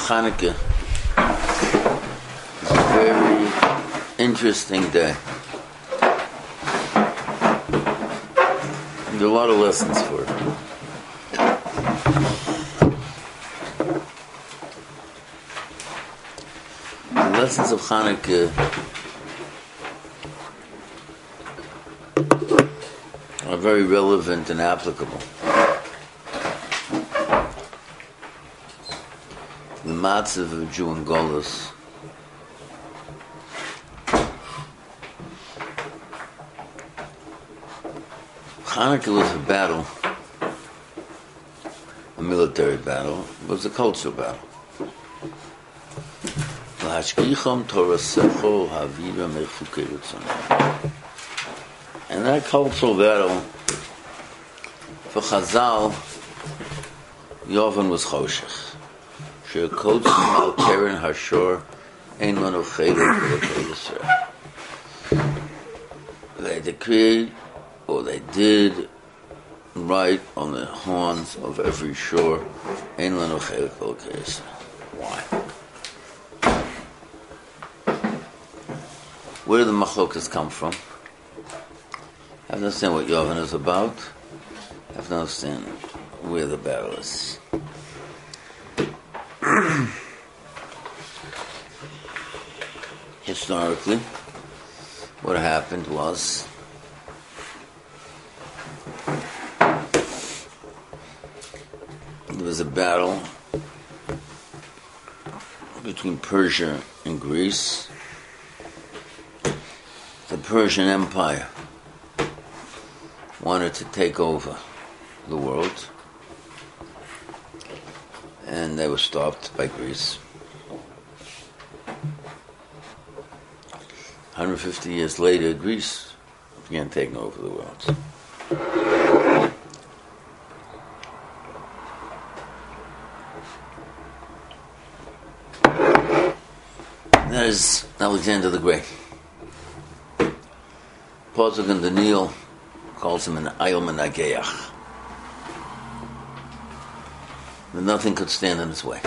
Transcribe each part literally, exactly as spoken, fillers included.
Chanukah is a very interesting day. There are a lot of lessons for it. The lessons of Chanukah are very relevant and applicable. The matzav of a Jew in Golus Chanukah was a battle, a military battle. It was a cultural battle. And that cultural battle, for Chazal, Yovan was Choshech. She'kotzim al Keren Hashor ein lanu chelek v'lekei Yisrael. They decreed, or they did, write on the horns of every shore, ein lanu chelek v'lekei Yisrael. Why? Where do the machlokas come from? I have to understand what Yovan is about. I have to understand where the battle is. Historically, what happened was there was a battle between Persia and Greece. The Persian Empire wanted to take over the world, and they were stopped by Greece. one hundred fifty years later, Greece began taking over the world. And that is Alexander the Great. Pasuk in Daniel calls him an Ayom Nageach. That nothing could stand in his way.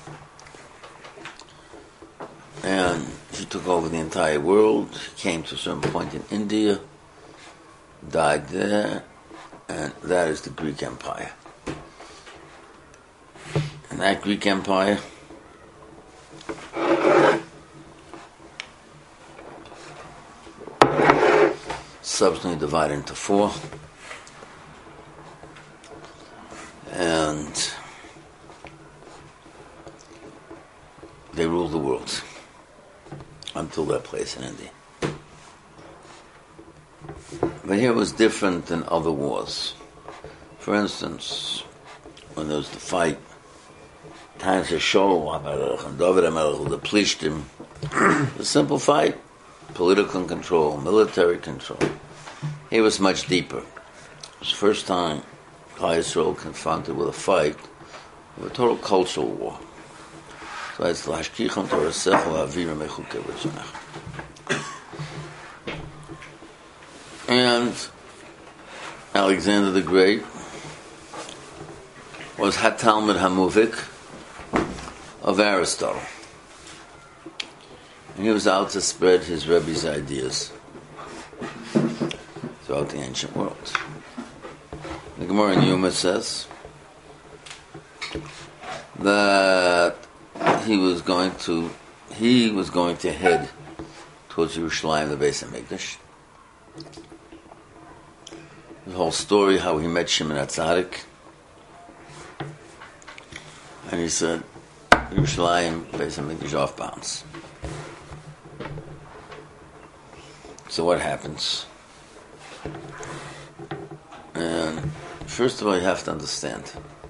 And he took over the entire world. He came to a certain point in India, died there, and that is the Greek Empire. And that Greek Empire subsequently divided into four, and they ruled the world until their place in India. But here it was different than other wars. For instance, when there was the fight, times to show and David HaMelech, the Plishtim, a simple fight, political control, military control. Here was much deeper. It was the first time Klal Yisrael confronted with a fight of a total cultural war. So it's Lashkichon Torasecho Avira Mechuke V'Tzonach. And Alexander the Great was HaTalmud HaMuvik of Aristotle. And he was out to spread his Rebbe's ideas throughout the ancient world. The Gemara in Yuma says that he was going to he was going to head towards Yerushalayim, the Beis HaMikdash. The whole story, how he met Shimon HaTzadik, and he said, Yerushalayim, Beis HaMikdash, off bounds. So what happens? And first of all, you have to understand,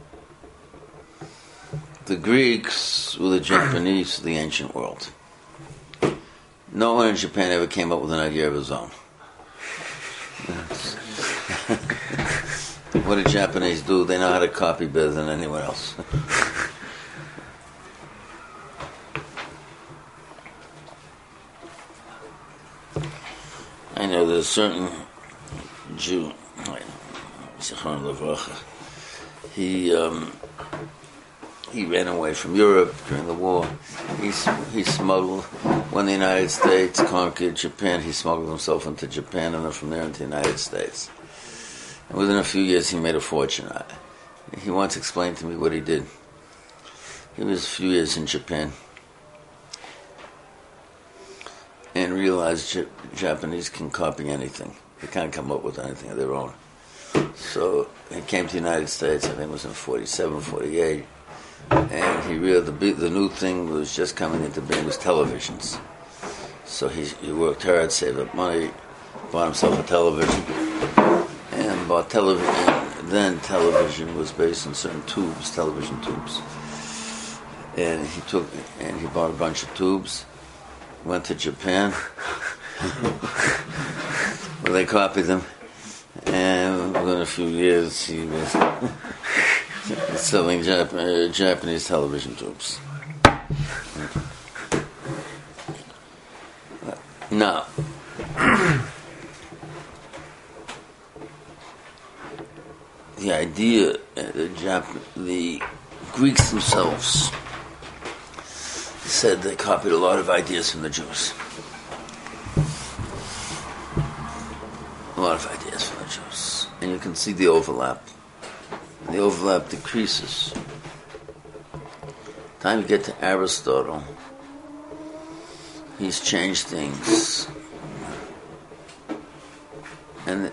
the Greeks were the Japanese of the ancient world. No one in Japan ever came up with an idea of his own. What do Japanese do? They know how to copy better than anyone else. I know there's a certain Jew, he um, he ran away from Europe during the war. He he smuggled when the United States conquered Japan. He smuggled himself into Japan and then from there into the United States. And within a few years, he made a fortune. He once explained to me what he did. He was a few years in Japan and realized J- Japanese can copy anything. They can't come up with anything of their own. So he came to the United States, I think it was in forty-seven, forty-eight, and he realized the, big, the new thing was just coming into being was televisions. So he, he worked hard, saved up money, bought himself a television, and bought television. Then television was based on certain tubes, television tubes. And he took and he bought a bunch of tubes, went to Japan, where they copied them, and within a few years he was selling Jap- uh, Japanese television tubes. Now, the idea, uh, the, Jap- the Greeks themselves said they copied a lot of ideas from the Jews. A lot of ideas from the Jews. And you can see the overlap. The overlap decreases. Time you get to Aristotle, he's changed things. And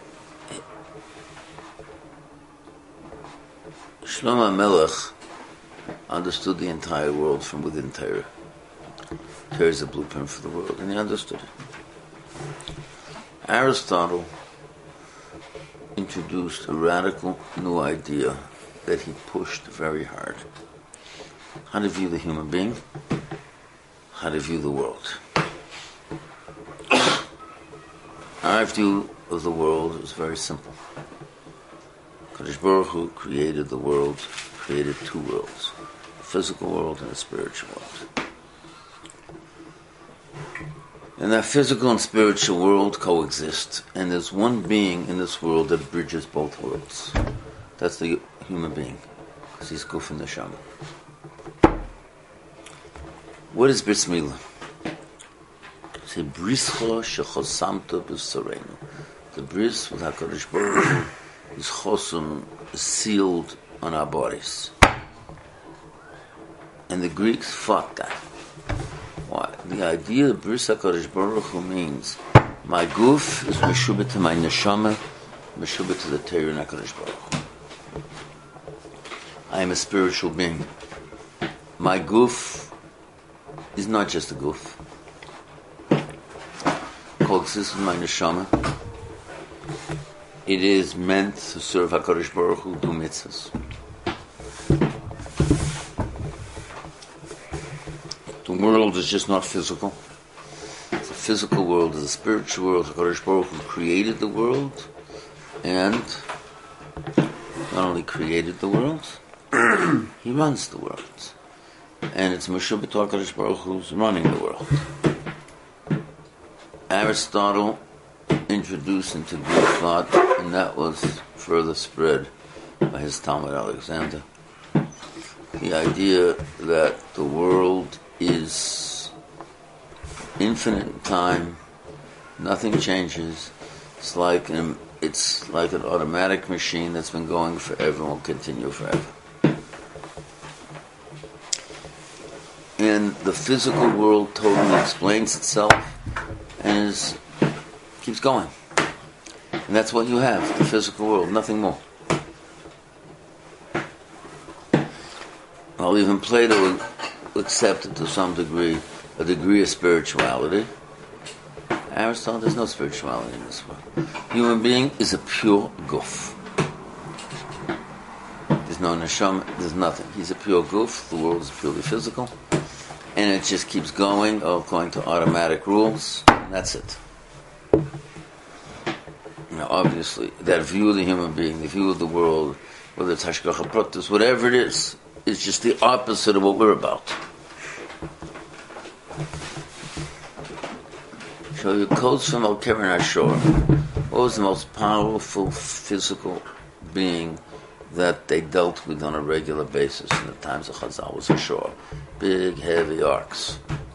Shlomo Melech understood the entire world from within Torah. Torah is a blueprint for the world, and he understood it. Aristotle introduced a radical new idea that he pushed very hard. How to view the human being, how to view the world. Our view of the world is very simple. Kadosh Baruch Hu created the world, created two worlds, a physical world and a spiritual world. And that physical and spiritual world coexist, and there's one being in this world that bridges both worlds. That's the human being, because he's Guf and Neshama. What is Bris Milah? Say Brischa shechosamta b'sareinu. The bris with HaKadosh Baruch Hu is chosum, is sealed on our bodies. And the Greeks fought that. Why? The idea of Bris HaKadosh Baruch Hu means my guf is meshubah to my neshama, meshubah to the Torah and HaKadosh Baruch Hu. I am a spiritual being. My guf is not just a guf. Coexists with my neshama. It is meant to serve HaKadosh Baruch Hu, do mitzvahs. The world is just not physical. It's a physical world, it's a spiritual world. HaKadosh Baruch Hu created the world, and not only created the world, he runs the world. And it's Meshubah to HaKadosh Baruch Hu's running the world. Aristotle introduced into Greek thought, and that was further spread by his Talmud Alexander, the idea that the world is infinite in time, nothing changes. It's like an, it's like an automatic machine that's been going forever and will continue forever. And the physical world totally explains itself and is, keeps going. And that's what you have, the physical world, nothing more. Well, even Plato accepted to some degree a degree of spirituality. Aristotle, there's no spirituality in this world. Human being is a pure guf. There's no neshama, there's nothing. He's a pure guf, the world is purely physical. And it just keeps going according to automatic rules, and that's it. Now, obviously, that view of the human being, the view of the world, whether it's Hashgacha Pratis, whatever it is, is just the opposite of what we're about. So you quotes from Al Keren Ashur. What was the most powerful physical being that they dealt with on a regular basis in the times of Chazal was ashore. Big, heavy arcs.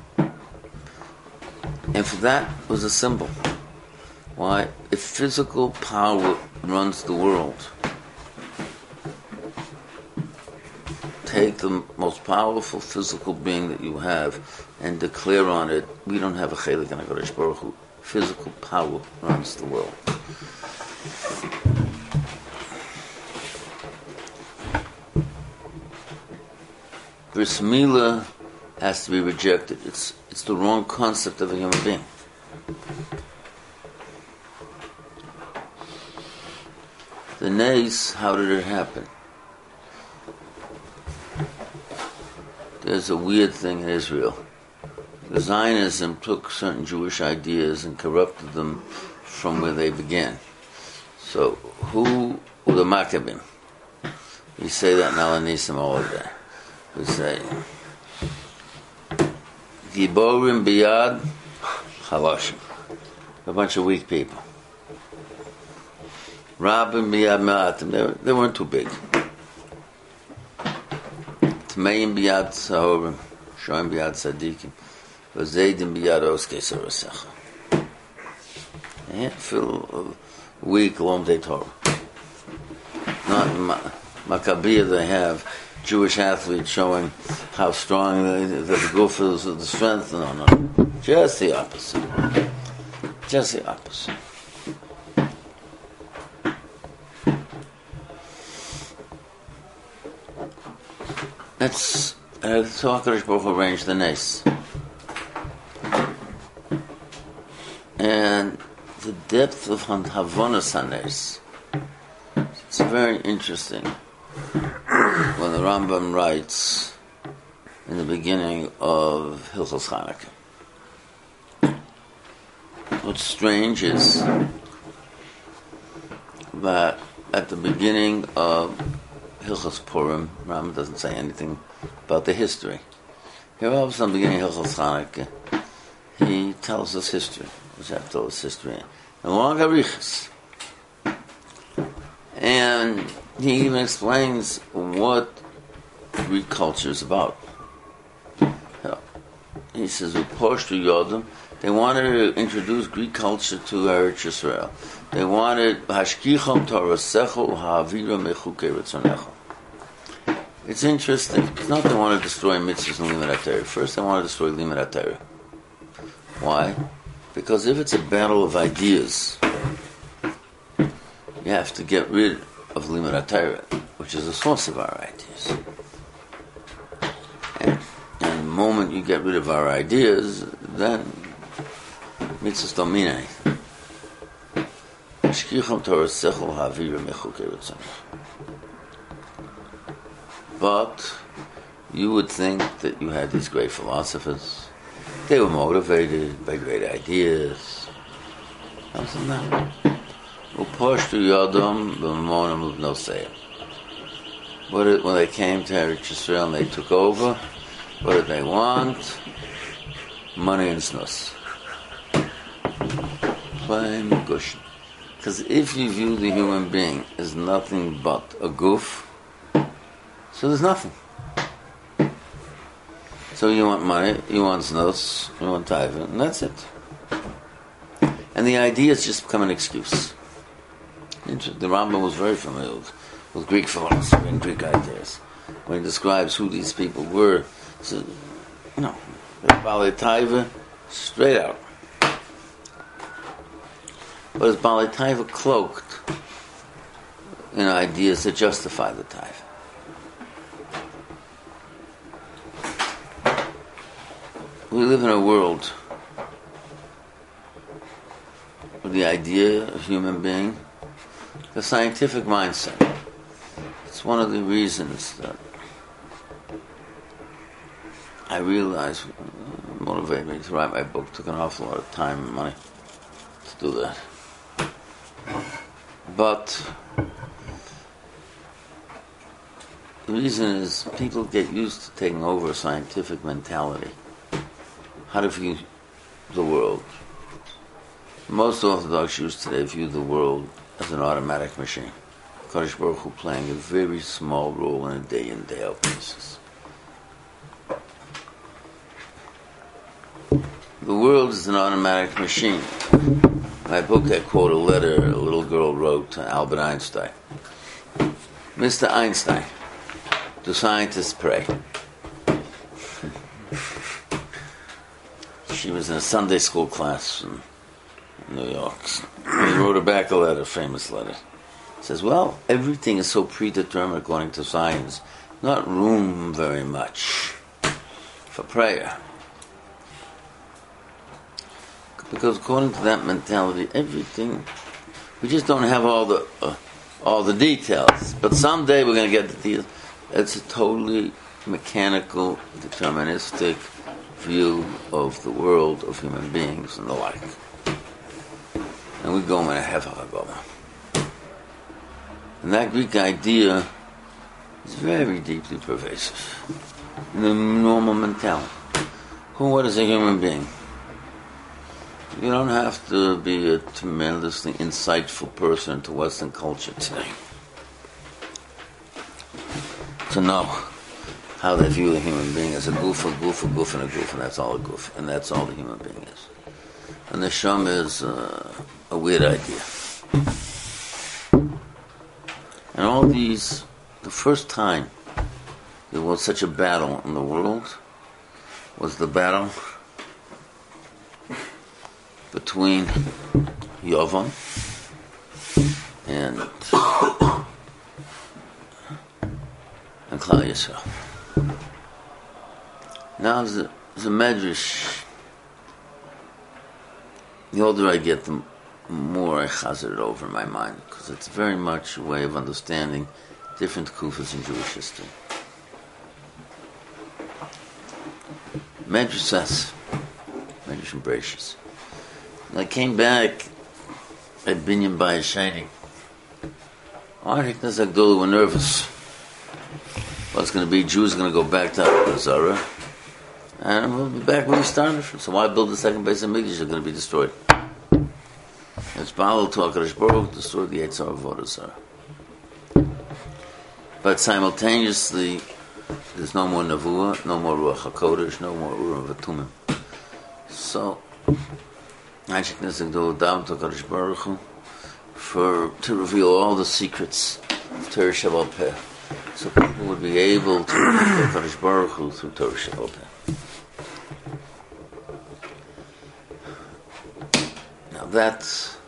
And for that was a symbol. Why? If physical power runs the world, take the most powerful physical being that you have and declare on it, we don't have a chelik in HaKadosh Baruch Hu. Physical power runs the world. Bris Milah has to be rejected. It's it's the wrong concept of a human being. The Nes, how did it happen? There's a weird thing in Israel. The Zionism took certain Jewish ideas and corrupted them from where they began. So, who were the Maccabim? We say that in Al-Anisim all of that. We say, Giborim biyad chalashim. A bunch of weak people. Rabbim biyad ma'atim. They, they weren't too big. Tmeim biyad sahorim. Shoim biyad tzadikim. Vazeidim biyad oskei sarasecha. A handful of weak Lomdei Torah. Not in Maccabea they have Jewish athletes showing how strong the, the, the goof is, the strength. No, no. Just the opposite. Just the opposite. That's uh, so HaKadosh Baruch Hu arranged the Nes. And the depth of Havonas HaNes, it's very interesting. When the Rambam writes in the beginning of Hilchos Chanukah, what's strange is that at the beginning of Hilchos Purim, Rambam doesn't say anything about the history. Here, all of a sudden, beginning of Hilchos Chanukah, he tells us history, which I told us history, and long arichas. And he even explains what Greek culture is about. He says, "Uposhtu Yodam." They wanted to introduce Greek culture to Eretz Yisrael. They wanted Hashkicham Torasecha U'Ha'avira Mechukei Retzonecha. It's interesting. It's not they want to destroy mitzvahs and limud HaTorah. First, they want to destroy limud HaTorah. Why? Because if it's a battle of ideas, you have to get rid of limud HaTorah, which is the source of our ideas. And, and the moment you get rid of our ideas, then mitzvahs don't mean anything. But you would think that you had these great philosophers. They were motivated by great ideas. Something that. What when they came to Eretz Yisrael and they took over, what did they want? Money and snus. Plain gush. Because if you view the human being as nothing but a goof, so there's nothing. So you want money, you want snus, you want taiva, and that's it. And the ideas just become an excuse. The Rambam was very familiar with, with Greek philosophy and Greek ideas. When he describes who these people were, so, you know, Balei Taiva, straight out. But is Balei Taiva cloaked in ideas that justify the Taiva? We live in a world where the idea of human being, the scientific mindset, it's one of the reasons that I realized uh, motivated me to write my book. Took an awful lot of time and money to do that. But the reason is people get used to taking over a scientific mentality. How to view the world. Most Orthodox Jews today view the world as an automatic machine. HaKadosh Baruch Hu playing a very small role in a day in, day out basis. The world is an automatic machine. In my book, I quote a letter a little girl wrote to Albert Einstein. Mister Einstein, do scientists pray? She was in a Sunday school class in New York. He wrote her back a letter, a famous letter. He says, well, everything is so predetermined according to science, not room very much for prayer. Because according to that mentality, everything, we just don't have all the uh, all the details. But someday we're going to get the details. It's a totally mechanical, deterministic view of the world, of human beings, and the like. And we go in a hefach. And that Greek idea is very deeply pervasive in the normal mentality. Who, what is a human being? You don't have to be a tremendously insightful person into Western culture today to know how they view the human being as a goof, a goof, a goof, and a goof, and that's all a goof, and that's all the human being is. And the sham is uh, a weird idea. And all these, the first time there was such a battle in the world was the battle between Yavan and and Klal Yisrael. Now, as a, as a medrash, the older I get, the more I chazer it over in my mind, because it's very much a way of understanding different kufas in Jewish history. Medrash says, Medrash and Bereshis. When I came back at Binyan Bayis Sheni, Archik Nezagdolu were nervous. What's going to be? Jews are going to go back to Avodah Zarah, and we'll be back where we started from. So why build the second base of Mikdash? They're going to be destroyed. It's Baal to HaKadosh Baruch Hu, destroy the Yetzer of Avodah Zarah. But simultaneously, there's no more Nevuah, no more Ruach HaKodesh, no more Urim V'Tumim. So, Archik Nezagdolu davened to HaKadosh Baruch Hu for to reveal all the secrets of Torah Shebaal Peh, so people would be able to read HaKadosh Baruch Hu through Torah Shebaal Peh. Now that's,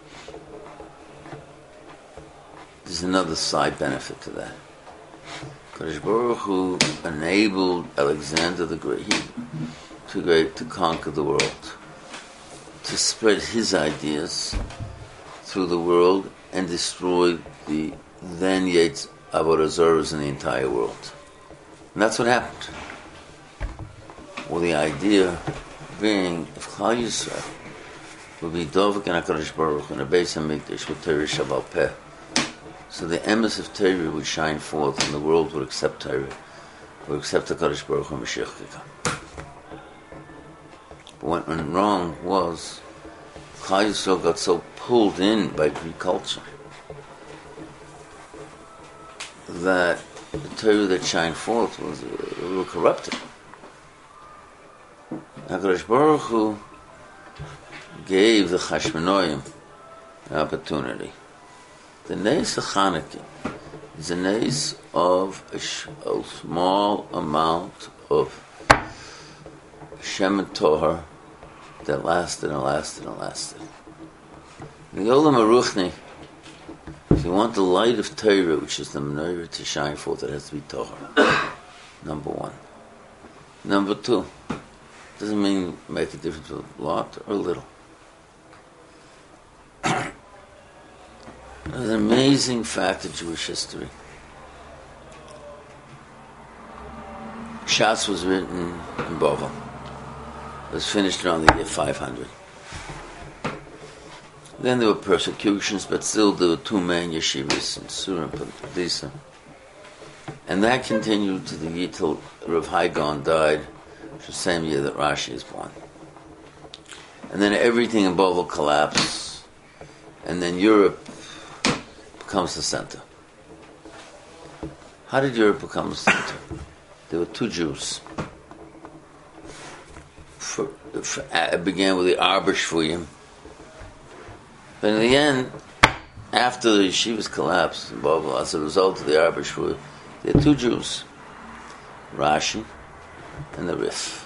there's another side benefit to that. HaKadosh Baruch Hu enabled Alexander the Great, too great to conquer the world, to spread his ideas through the world and destroy the then Yetz Avodah Zarahs in the entire world. And that's what happened. Well, the idea being, if Klal Yisrael would be Dovek and HaKadosh Baruch Hu in a Beis HaMikdash with Torah Shebaal Peh, so the emes of Torah would shine forth and the world would accept Torah, would accept HaKadosh Baruch Hu and Mashiach could come. But what went wrong was Klal Yisrael got so pulled in by Greek culture that the Torah that shined forth was a little corrupted. HaKadosh Baruch Hu gave the Chashmonoim an opportunity. The Neis of Chanukah is a Neis of a, sh- a small amount of Shem and Torah that lasted and lasted and lasted. The Olam Aruchni, if you want the light of Torah, which is the menorah to shine forth, it has to be Torah. Number one. Number two, doesn't mean make a difference with a lot or little. There's an amazing fact of Jewish history. Shas was written in Bavel. It was finished around the year five hundred. Then there were persecutions, but still there were two main yeshivas in Surah and Padisa. And that continued to the year till Rav Hai Gaon died, which was the same year that Rashi is born. And then everything in Bavel collapsed, and then Europe becomes the center. How did Europe become a center? There were two Jews. For, for, it began with the Arba Shvuyim. But in the end, after the yeshivas collapsed, blah, blah, as a result of the Arba Shvuyim, there are two Jews, Rashi and the Rif.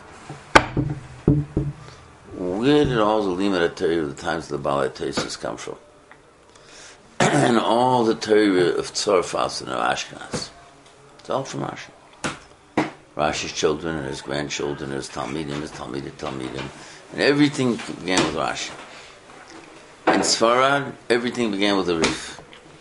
Where did all the Limud HaTorah of the times of the Baal HaTesis come from? And all the Torah of Tzorfas and of Ashkenaz. It's all from Rashi. Rashi's children and his grandchildren, his Talmidim, his Talmidim, Talmidim. And everything began with Rashi. In Sfarad, everything began with the Rif.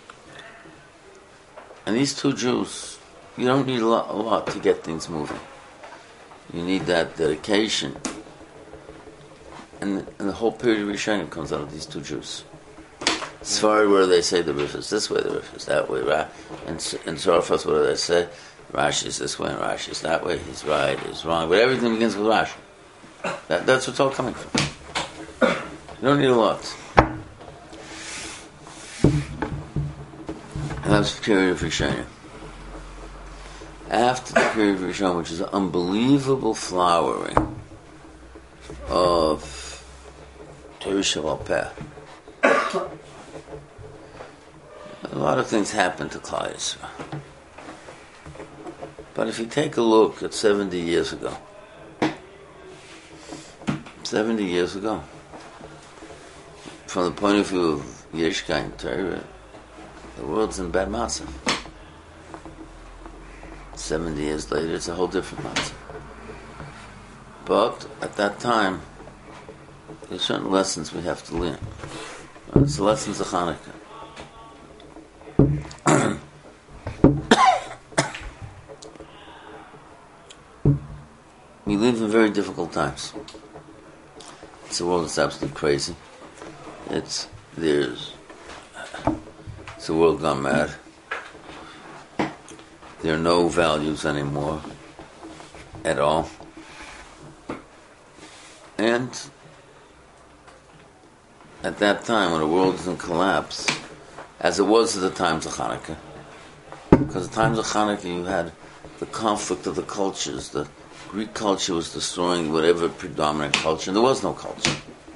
And these two Jews, you don't need a lot, a lot to get things moving. You need that dedication. And, and the whole period of Rishonim comes out of these two Jews. Sfarad, where they say the Rif is this way, the Rif is that way, right? And in Tzorfas, what do they say? Rashi is this way and Rashi is that way. He's right, he's wrong. But everything begins with Rashi. That, that's what's it's all coming from. You don't need a lot. And that's the period of Rishonim. After the period of Rishonim, which is an unbelievable flowering of Torah Sheval Peh, a lot of things happen to Klal Yisrael. But if you take a look at seventy years ago, seventy years ago, from the point of view of Yiddishkeit, Torah, the world's in bad matzav. seventy years later, it's a whole different matzav. But at that time, there's certain lessons we have to learn. It's the lessons of Hanukkah. We live in very difficult times. It's a world that's absolutely crazy. It's there's it's a world gone mad. There are no values anymore at all. And at that time, when the world is in collapse, as it was at the times of Hanukkah, because at the times of Hanukkah you had the conflict of the cultures. The Greek culture was destroying whatever predominant culture, and there was no culture.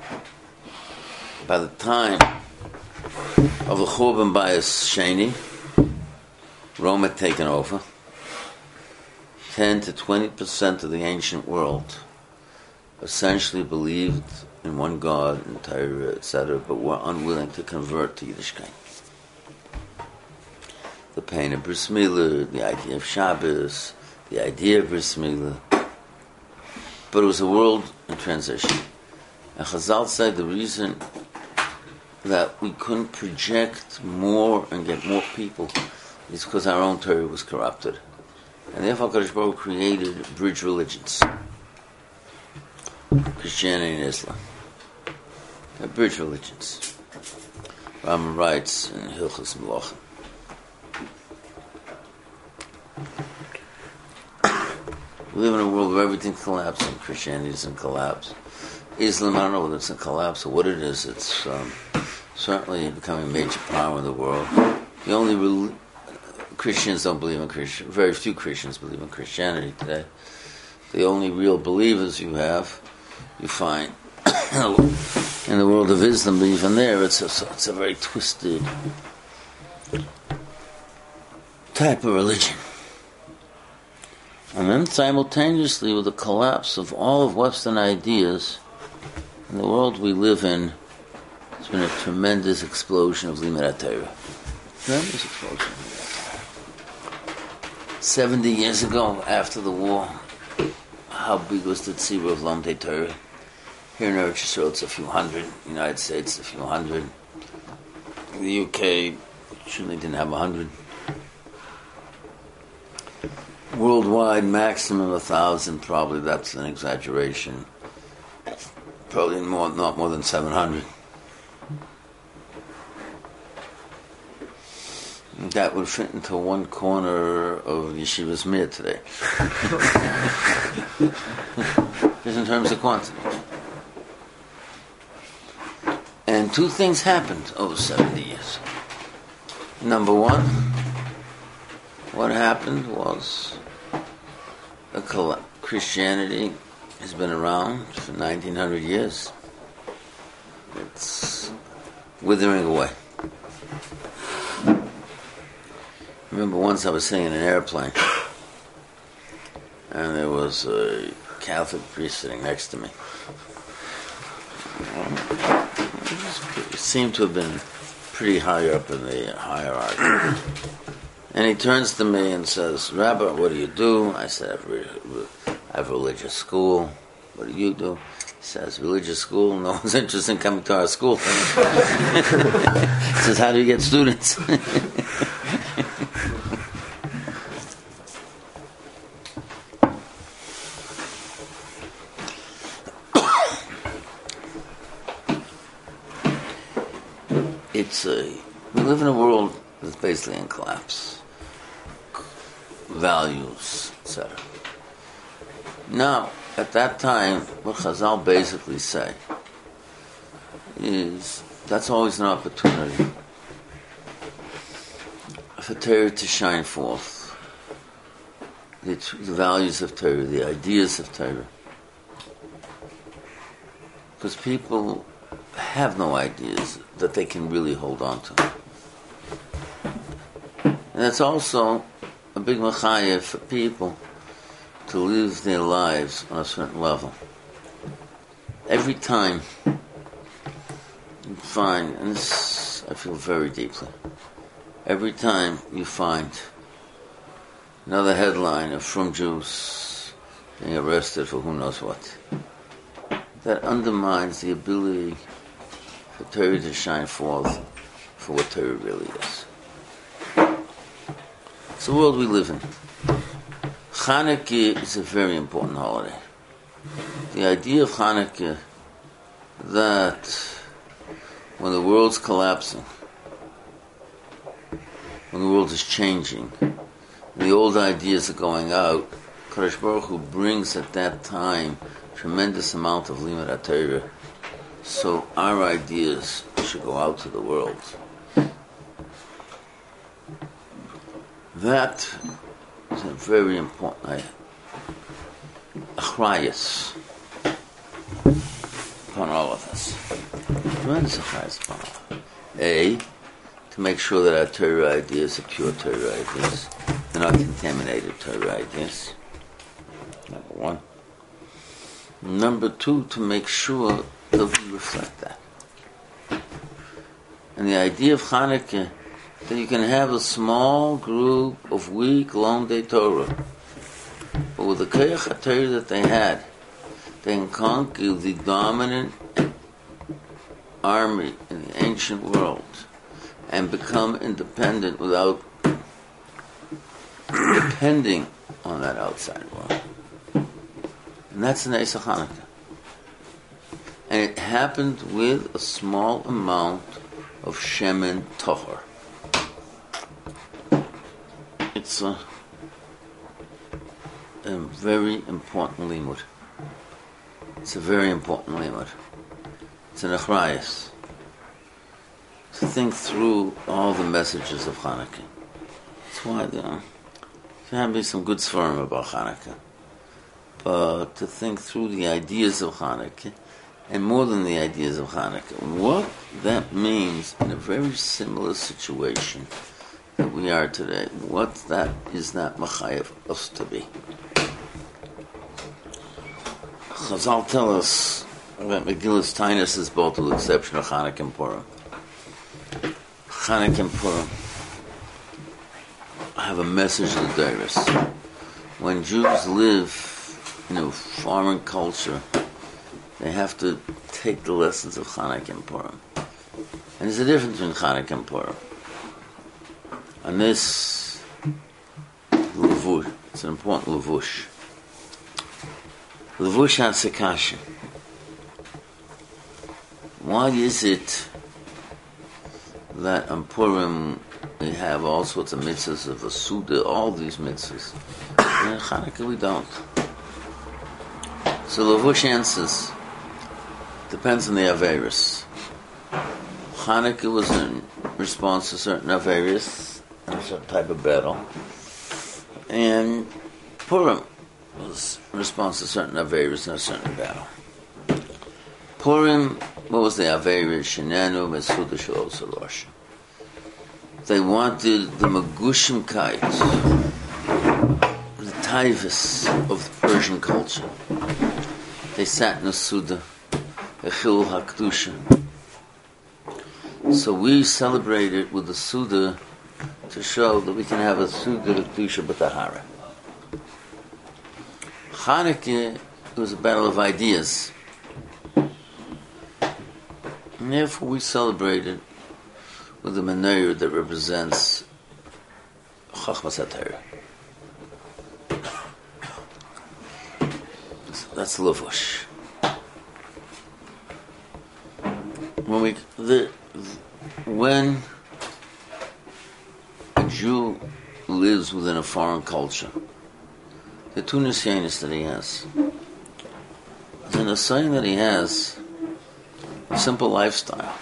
By the time of the Churban Bayis Sheni, Rome had taken over. ten to twenty percent of the ancient world essentially believed in one God, in Torah, et cetera, but were unwilling to convert to Yiddishkeit. The pain of Bris Milah, the idea of Shabbos, the idea of Bris Milah. But it was a world in transition. And Chazal said the reason that we couldn't project more and get more people is because our own Torah was corrupted. And therefore Kadosh Baruch Hu created bridge religions. Christianity and Islam. They're bridge religions. Rambam writes in Hilchos Melachim. We live in a world where everything's collapsing. Christianity is in collapse. Islam, I don't know whether it's in collapse or what it is. It's um, certainly becoming a major power in the world. The only re- Christians don't believe in Christian. Very few Christians believe in Christianity today. The only real believers you have, you find in the world of Islam, but even there, it's a, it's a very twisted type of religion. And then simultaneously with the collapse of all of Western ideas in the world we live in, there's been a tremendous explosion of Limud HaTorah. Tremendous explosion of Limud HaTorah. Seventy years ago, after the war, how big was the tzibur of Lomdei Torah? Here in Eretz Yisrael, it's a few hundred. In the United States, a few hundred. In the U K, surely didn't have a hundred. Worldwide, maximum a thousand. Probably that's an exaggeration. Probably more, not more than seven hundred. That would fit into one corner of Yeshiva's Mir today. Just in terms of quantity. And two things happened over seventy years. Number one, what happened was a coll- Christianity has been around for nineteen hundred years. It's withering away. I remember once I was sitting in an airplane and there was a Catholic priest sitting next to me. It seemed to have been pretty high up in the hierarchy. And he turns to me and says, "Rabbi, what do you do?" I said, "I have religious school." "What do you do?" He says, "Religious school, no one's interested in coming to our school." He says, "How do you get students?" It's a, we live in a world that's basically in collapse. Values, et cetera. Now, at that time, what Chazal basically say is that's always an opportunity for Torah to shine forth. The, the values of Torah, the ideas of Torah. Because people have no ideas that they can really hold on to. And that's also a big machayev for people to live their lives on a certain level. Every time you find, and this I feel very deeply, every time you find another headline of Frum Jews being arrested for who knows what, that undermines the ability for Torah to shine forth for what Torah really is. It's the world we live in. Chanukah is a very important holiday. The idea of Chanukah that when the world's collapsing, when the world is changing, the old ideas are going out, Kadosh Baruch Hu brings at that time tremendous amount of limud HaTorah, so our ideas should go out to the world. That is a very important achrayus upon all of us. Tremendous achrayus upon all of us. A, to make sure that our Torah ideas are pure Torah ideas. They're not contaminated Torah ideas. Number one. Number two, to make sure that we reflect that. And the idea of Chanukah, that you can have a small group of weak, long day Torah, but with the Koyach HaTorah that they had, they can conquer the dominant army in the ancient world and become independent without depending on that outside world. And that's the Neis Chanukah. And it happened with a small amount of Shemen Tohar. It's a, a very important limud. It's a very important limud. It's an achrayus. To think through all the messages of Chanukah. That's why there can be some good svarim about Chanukah. But to think through the ideas of Chanukah, and more than the ideas of Chanukah, what that means in a very similar situation that we are today, what that is not machayev us to be. Chazal tell us that Megillas Tainus is both with the exception of Chanukah and Purim. Chanukah and Purim have a message of the Deiros. When Jews live in a foreign culture, they have to take the lessons of Chanukah and Purim. And there's a difference between Chanukah and Purim. And this levush, it's an important levush. Levush HaSekasha. Why is it that on Purim we have all sorts of mitzvahs of a Suda, all these mitzvahs, and in Chanukah we don't? So levush answers, depends on the Averis. Chanukah was in response to certain Averis, a certain type of battle. And Purim was in response to certain Averis in a certain battle. Purim, what was the Averis? Shenanu Mesuda Shelo Salosh. They wanted the Magushimkeit, the Taivas of the Persian culture. They sat in a Suda, a Chil HaKdusha. So we celebrated with the Suda to show that we can have a Suda HaKdusha B'Tahara. Hanukkah was a battle of ideas. And therefore we celebrated with the menorah that represents Chachmas HaTorah. That's Levush. When we the when a Jew lives within a foreign culture, the two nisyanis that he has, the nisyan that he has, a simple lifestyle,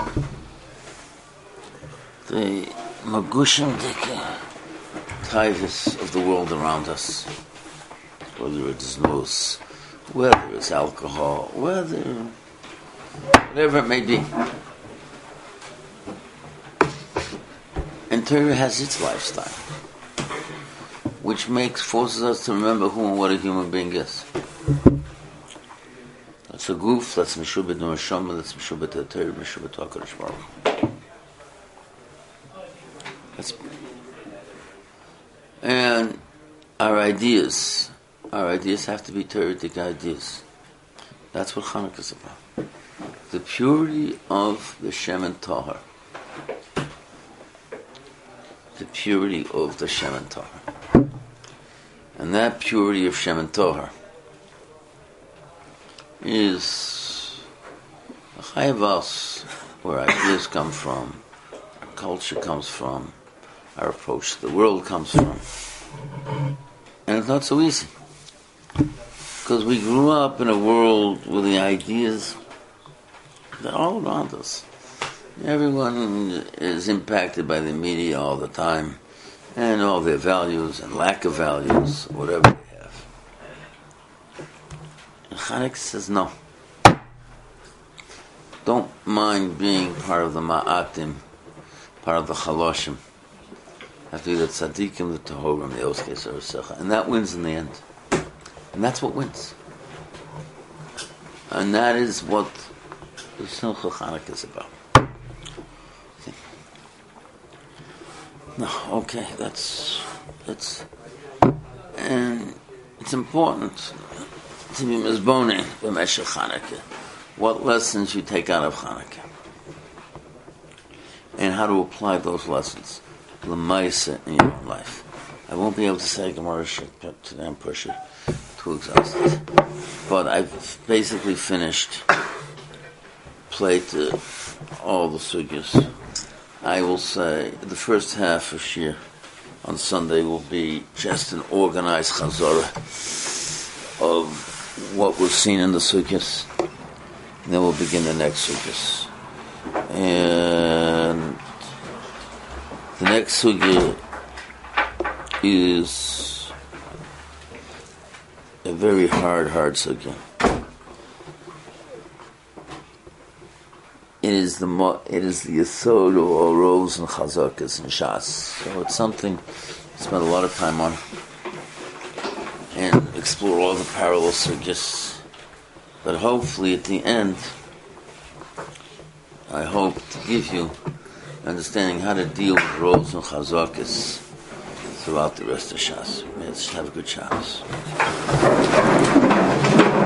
the magushim dike taivas of the world around us, whether it's news, whether it's alcohol, whether whatever it may be. And Torah has its lifestyle, which makes forces us to remember who and what a human being is. That's a goof, that's Meshubet Nurashama, that's Meshubet Torah, Meshubet HaKadosh Baruch Hu. That's and our ideas, our ideas have to be Torah-tic ideas. That's what Hanukkah is about. The purity of the Shemen Tahar. The purity of the Shemen Tahar. And that purity of Shemen Tahar is a chayavas, where ideas come from, our culture comes from, our approach to the world comes from. And it's not so easy. Because we grew up in a world where the ideas, they're all around us. Everyone is impacted by the media all the time, and all their values and lack of values, whatever they have. And Chanukah says no. Don't mind being part of the Ma'atim, part of the Chaloshim. Have to be the Tzadikim, the Tahorim, the Oskei Sarasecha. And that wins in the end. And that's what wins. And that is what the Simcha Chanukah is about. No, okay, that's that's and it's important to be mizbonin b'meshech Chanukah. What lessons you take out of Chanukah, and how to apply those lessons l'maisa in your own life. I won't be able to say Gemara today. I'm pushing too exhausted, but I've basically finished. Played uh, all the sugyas. I will say the first half of Shir on Sunday will be just an organized chazorah of what was seen in the sugyas. And then we'll begin the next sugyas. And the next sugya is a very hard, hard sugya. It is the mo- it is the yesod of all rows and chazakas and shas. So it's something I spent a lot of time on and explore all the parallel sugyas. But hopefully at the end, I hope to give you understanding how to deal with rows and chazakas throughout the rest of Shas. Let's have a good Shabbos.